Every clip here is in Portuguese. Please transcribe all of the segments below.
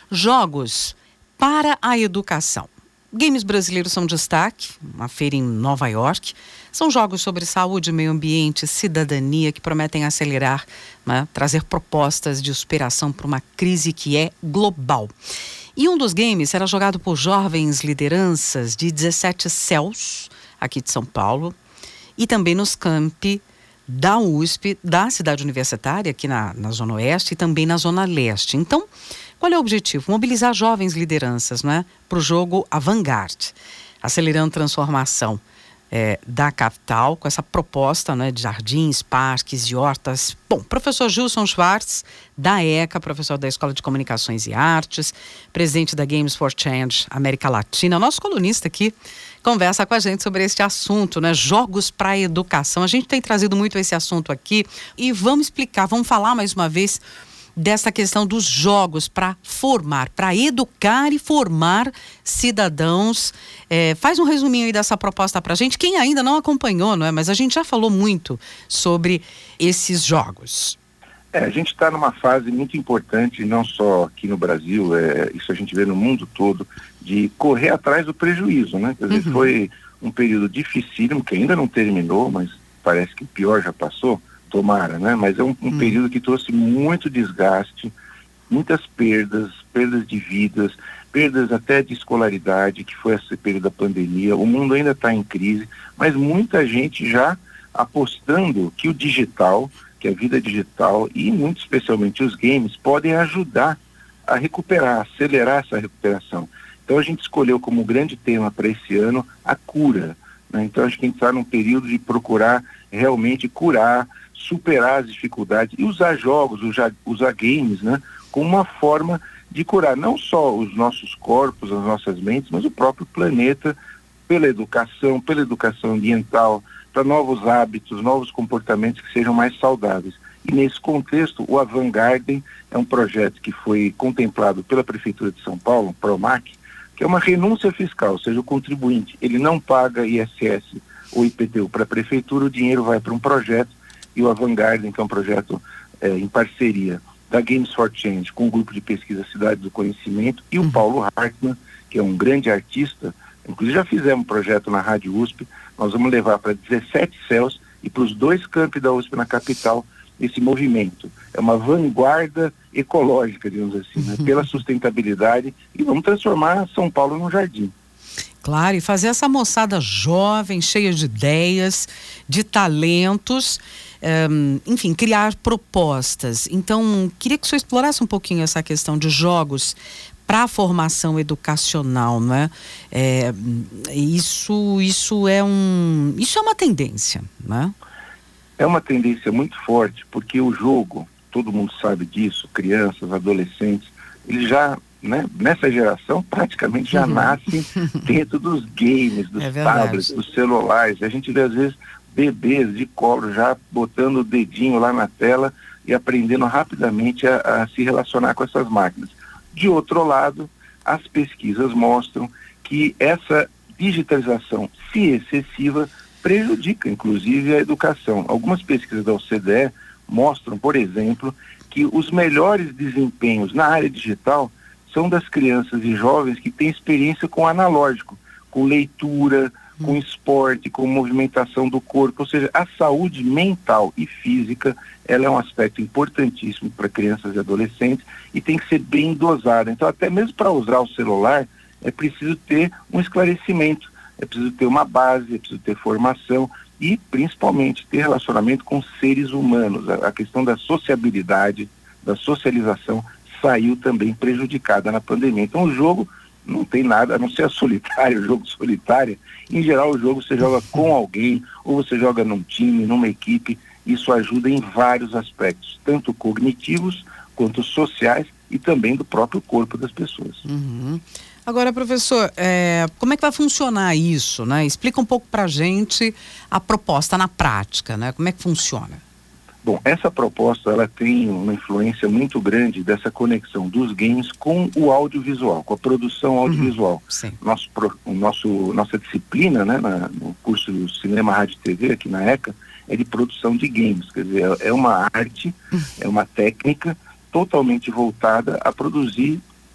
Jogos para a educação. Games brasileiros são destaque, uma feira em Nova York. São jogos sobre saúde, meio ambiente, cidadania que prometem acelerar, né, trazer propostas de superação para uma crise que é global. E um dos games será jogado por jovens lideranças de 17 CELs, aqui de São Paulo, e também nos campi da USP, da cidade universitária, aqui na Zona Oeste, e também na Zona Leste. Então, qual é o objetivo? Mobilizar jovens lideranças, né, para o jogo Avant-Garde, acelerando transformação da capital, com essa proposta, né, de jardins, parques e hortas. Bom, professor Gilson Schwartz, da ECA, professor da Escola de Comunicações e Artes, presidente da Games for Change América Latina, nosso colunista aqui, conversa com a gente sobre este assunto, né? Jogos para a educação. A gente tem trazido muito esse assunto aqui e vamos explicar, vamos falar mais uma vez dessa questão dos jogos para formar, para educar e formar cidadãos. Faz um resuminho aí dessa proposta para a gente. Quem ainda não acompanhou, não é? Mas a gente já falou muito sobre esses jogos. A gente está numa fase muito importante, não só aqui no Brasil, isso a gente vê no mundo todo, de correr atrás do prejuízo, né? Quer dizer, foi um período dificílimo, que ainda não terminou, mas parece que o pior já passou, tomara, né? Mas é um período que trouxe muito desgaste, muitas perdas de vidas, perdas até de escolaridade, que foi esse período da pandemia. O mundo ainda está em crise, mas muita gente já apostando que o digital, que a vida digital e muito especialmente os games podem ajudar a recuperar, acelerar essa recuperação. Então a gente escolheu como grande tema para esse ano a cura, né? Então acho que a gente está num período de procurar realmente curar, superar as dificuldades e usar jogos, usar games, né, como uma forma de curar não só os nossos corpos, as nossas mentes, mas o próprio planeta pela educação ambiental, para novos hábitos, novos comportamentos que sejam mais saudáveis. E nesse contexto, o Avant-Garden é um projeto que foi contemplado pela Prefeitura de São Paulo, PROMAC, que é uma renúncia fiscal, ou seja, o contribuinte, ele não paga ISS ou IPTU para a Prefeitura, o dinheiro vai para um projeto, e o Avant-Garden, que é um projeto em parceria da Games for Change com o grupo de pesquisa Cidade do Conhecimento, e o Paulo Hartmann, que é um grande artista. Inclusive já fizemos um projeto na Rádio USP, nós vamos levar para 17 CELs e para os 2 campi da USP na capital esse movimento. É uma vanguarda ecológica, digamos assim, né? Pela sustentabilidade, e vamos transformar São Paulo num jardim. Claro, e fazer essa moçada jovem, cheia de ideias, de talentos, enfim, criar propostas. Então, queria que o senhor explorasse um pouquinho essa questão de jogos para a formação educacional, né? Isso é uma tendência, né? É uma tendência muito forte, porque o jogo, todo mundo sabe disso, crianças, adolescentes, eles já, né, nessa geração praticamente já nascem dentro dos games, dos tablets, dos celulares. A gente vê às vezes bebês de colo já botando o dedinho lá na tela e aprendendo rapidamente a se relacionar com essas máquinas. De outro lado, as pesquisas mostram que essa digitalização, se excessiva, prejudica inclusive a educação. Algumas pesquisas da OCDE mostram, por exemplo, que os melhores desempenhos na área digital são das crianças e jovens que têm experiência com analógico, com leitura, com esporte, com movimentação do corpo. Ou seja, a saúde mental e física, ela é um aspecto importantíssimo para crianças e adolescentes e tem que ser bem dosada. Então, até mesmo para usar o celular, é preciso ter um esclarecimento, é preciso ter uma base, é preciso ter formação e, principalmente, ter relacionamento com seres humanos. A questão da sociabilidade, da socialização, saiu também prejudicada na pandemia. Então o jogo não tem nada, a não ser o jogo solitário. Em geral o jogo você joga com alguém, ou você joga num time, numa equipe. Isso ajuda em vários aspectos, tanto cognitivos quanto sociais e também do próprio corpo das pessoas. Agora, professor, como é que vai funcionar isso, né? Explica um pouco pra gente a proposta na prática, né? Como é que funciona? Bom, essa proposta, ela tem uma influência muito grande dessa conexão dos games com o audiovisual, com a produção audiovisual. Nossa disciplina, né, no curso do Cinema, Rádio e TV, aqui na ECA, é de produção de games. Quer dizer, é uma arte, é uma técnica totalmente voltada a produzir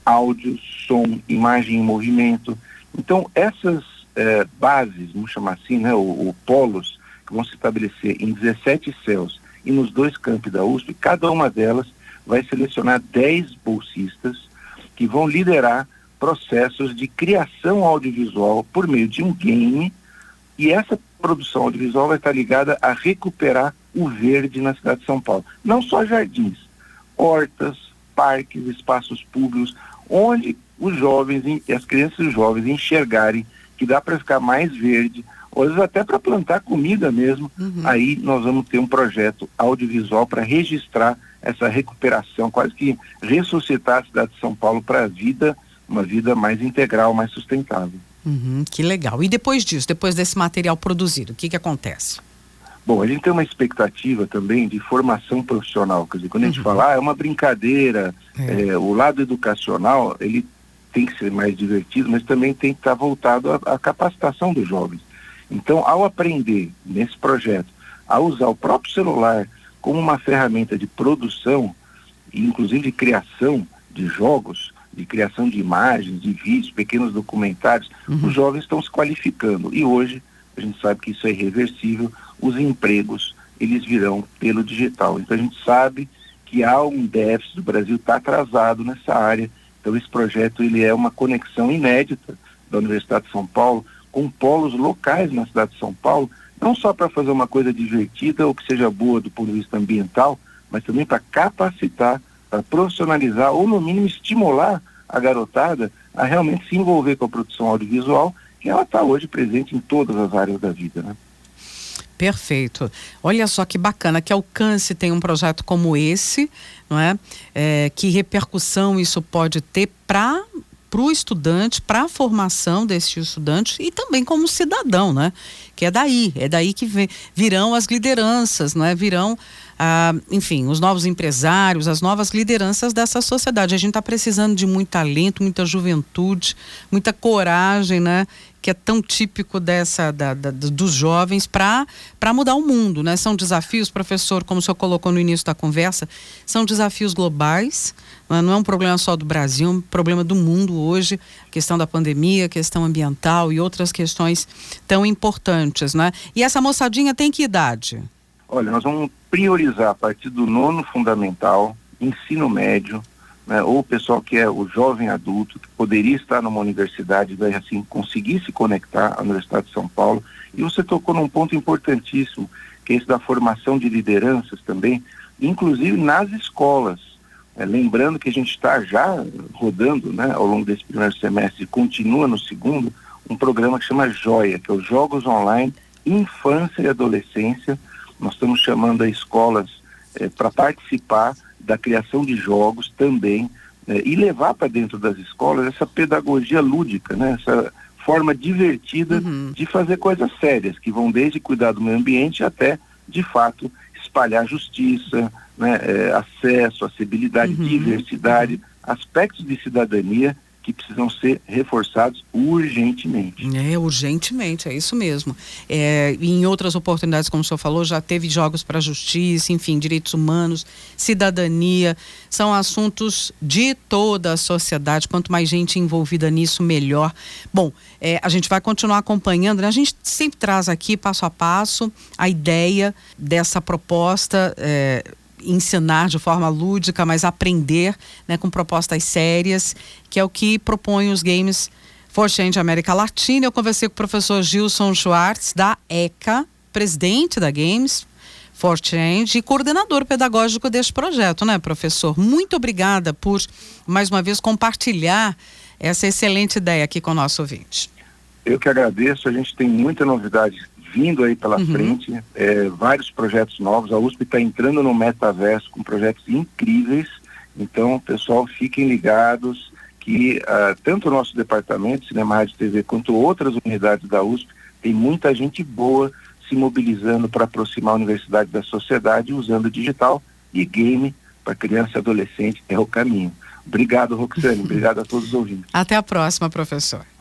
áudio, som, imagem em movimento. Então, essas bases, vamos chamar assim, né, o polos, que vão se estabelecer em 17 CELs e nos 2 campi da USP, cada uma delas vai selecionar 10 bolsistas que vão liderar processos de criação audiovisual por meio de um game, e essa produção audiovisual vai estar ligada a recuperar o verde na cidade de São Paulo. Não só jardins, hortas, parques, espaços públicos, onde os jovens, as crianças e os jovens enxergarem que dá para ficar mais verde, ou às vezes até para plantar comida mesmo. Aí nós vamos ter um projeto audiovisual para registrar essa recuperação, quase que ressuscitar a cidade de São Paulo para a vida, uma vida mais integral, mais sustentável. Que legal. E depois disso, depois desse material produzido, o que acontece? Bom, a gente tem uma expectativa também de formação profissional. Quer dizer, quando a gente fala, é uma brincadeira, o lado educacional, ele tem que ser mais divertido, mas também tem que estar voltado à capacitação dos jovens. Então, ao aprender nesse projeto, a usar o próprio celular como uma ferramenta de produção, inclusive de criação de jogos, de criação de imagens, de vídeos, pequenos documentários, os jovens estão se qualificando. E hoje, a gente sabe que isso é irreversível, os empregos, eles virão pelo digital. Então a gente sabe que há um déficit, o Brasil está atrasado nessa área. Então esse projeto, ele é uma conexão inédita da Universidade de São Paulo com polos locais na cidade de São Paulo, não só para fazer uma coisa divertida ou que seja boa do ponto de vista ambiental, mas também para capacitar, para profissionalizar ou no mínimo estimular a garotada a realmente se envolver com a produção audiovisual, que ela está hoje presente em todas as áreas da vida, né? Perfeito. Olha só que bacana, que alcance tem um projeto como esse, não é? Que repercussão isso pode ter para o estudante, para a formação desse estudante e também como cidadão, né? Que é daí que virão as lideranças, não é? Virão, enfim, os novos empresários, as novas lideranças dessa sociedade. A gente está precisando de muito talento, muita juventude, muita coragem, né? Que é tão típico dos jovens para mudar o mundo, né? São desafios, professor, como o senhor colocou no início da conversa, são desafios globais, não é um problema só do Brasil, é um problema do mundo hoje, a questão da pandemia, a questão ambiental e outras questões tão importantes, né? E essa moçadinha tem que idade? Olha, nós vamos priorizar a partir do 9º fundamental, ensino médio, né, ou o pessoal que é o jovem adulto, que poderia estar numa universidade, vai assim conseguir se conectar à Universidade de São Paulo. E você tocou num ponto importantíssimo, que é esse da formação de lideranças também, inclusive nas escolas. Lembrando que a gente está já rodando, né, ao longo desse primeiro semestre, e continua no segundo, um programa que chama Joia, que é os Jogos Online Infância e Adolescência. Nós estamos chamando as escolas para participar da criação de jogos também, e levar para dentro das escolas essa pedagogia lúdica, né? Essa forma divertida de fazer coisas sérias, que vão desde cuidar do meio ambiente até, de fato, espalhar justiça, né? Acesso, acessibilidade, diversidade, aspectos de cidadania que precisam ser reforçados urgentemente. Urgentemente, é isso mesmo. Em outras oportunidades, como o senhor falou, já teve jogos para a justiça, enfim, direitos humanos, cidadania, são assuntos de toda a sociedade. Quanto mais gente envolvida nisso, melhor. Bom, a gente vai continuar acompanhando, né? A gente sempre traz aqui, passo a passo, a ideia dessa proposta, ensinar de forma lúdica, mas aprender, né, com propostas sérias, que é o que propõem os Games for Change América Latina. Eu conversei com o professor Gilson Schwartz, da ECA, presidente da Games for Change e coordenador pedagógico deste projeto, né, professor? Muito obrigada por, mais uma vez, compartilhar essa excelente ideia aqui com o nosso ouvinte. Eu que agradeço, a gente tem muita novidade vindo aí pela frente, vários projetos novos. A USP está entrando no metaverso com projetos incríveis. Então, pessoal, fiquem ligados que tanto o nosso departamento, Cinema, Rádio e TV, quanto outras unidades da USP, tem muita gente boa se mobilizando para aproximar a universidade da sociedade, usando digital e game para criança e adolescente é o caminho. Obrigado, Roxane. Obrigado a todos os ouvintes. Até a próxima, professor.